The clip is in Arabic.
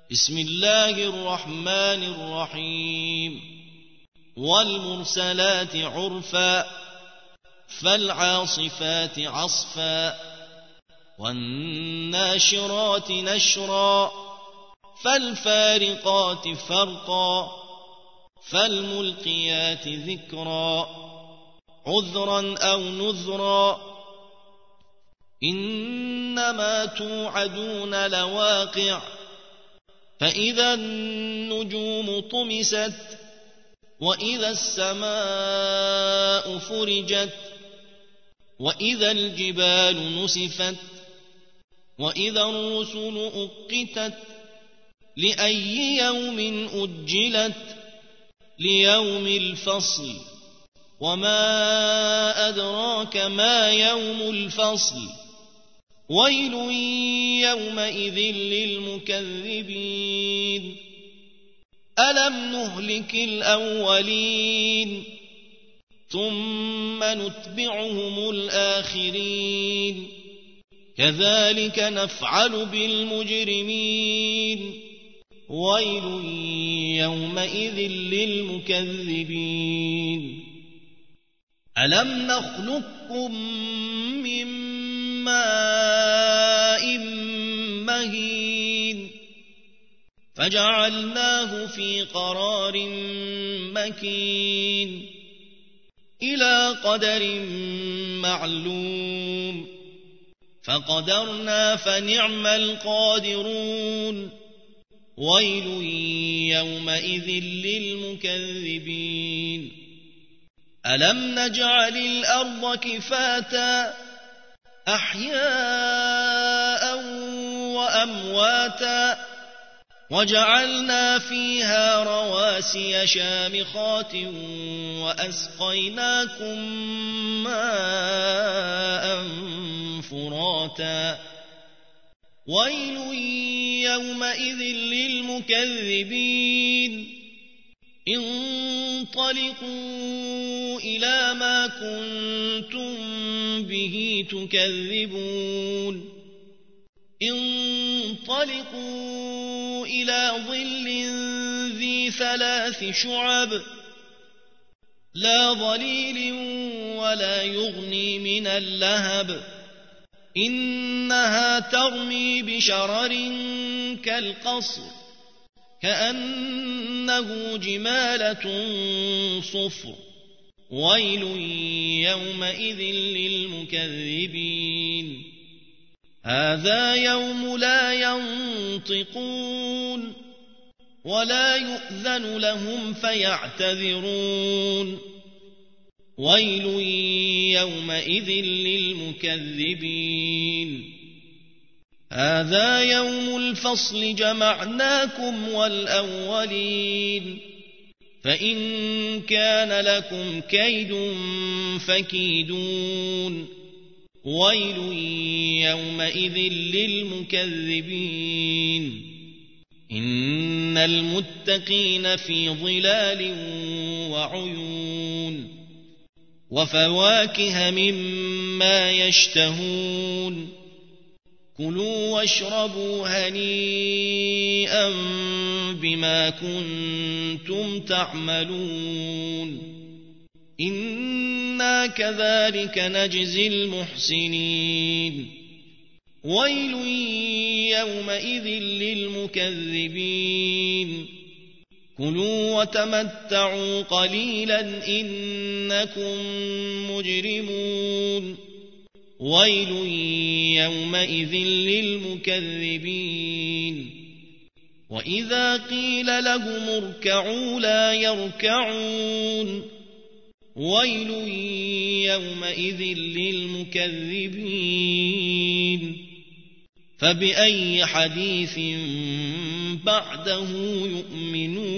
بسم الله الرحمن الرحيم والمرسلات عرفا فالعاصفات عصفا والناشرات نشرا فالفارقات فرقا فالملقيات ذكرا عذرا أو نذرا إنما توعدون لواقع فإذا النجوم طمست وإذا السماء فرجت وإذا الجبال نسفت وإذا الرسل أقتت لأي يوم أجلت ليوم الفصل وما أدراك ما يوم الفصل ويل يومئذ للمكذبين ألم نهلك الأولين ثم نتبعهم الآخرين كذلك نفعل بالمجرمين ويل يومئذ للمكذبين ألم نخلقكم من ماء مهين فجعلناه في قرار مكين إلى قدر معلوم فقدرنا فنعم القادرون ويل يومئذ للمكذبين ألم نجعل الأرض كفاتا أحياء وأمواتا وجعلنا فيها رواسي شامخات وأسقيناكم ماء فراتا ويل يومئذ للمكذبين انطلقوا إلى ما كنتم به تكذبون انطلقوا إلى ظل ذي 3 شعب لا ظليل ولا يغني من اللهب إنها ترمي بشرر كالقصر كأنه جمالة صفر ويل يومئذ للمكذبين هذا يوم لا ينطقون ولا يؤذن لهم فيعتذرون ويل يومئذ للمكذبين هذا يوم الفصل جمعناكم والأولين فإن كان لكم كيد فكيدون ويل يومئذ للمكذبين إن المتقين في ظلال وعيون وفواكه مما يشتهون كلوا واشربوا هنيئا بما كنتم تعملون إنا كذلك نجزي المحسنين ويل يومئذ للمكذبين كلوا وتمتعوا قليلا إنكم مجرمون ويل يومئذ للمكذبين وإذا قيل لهم اركعوا لا يركعون ويل يومئذ للمكذبين فبأي حديث بعده يؤمنون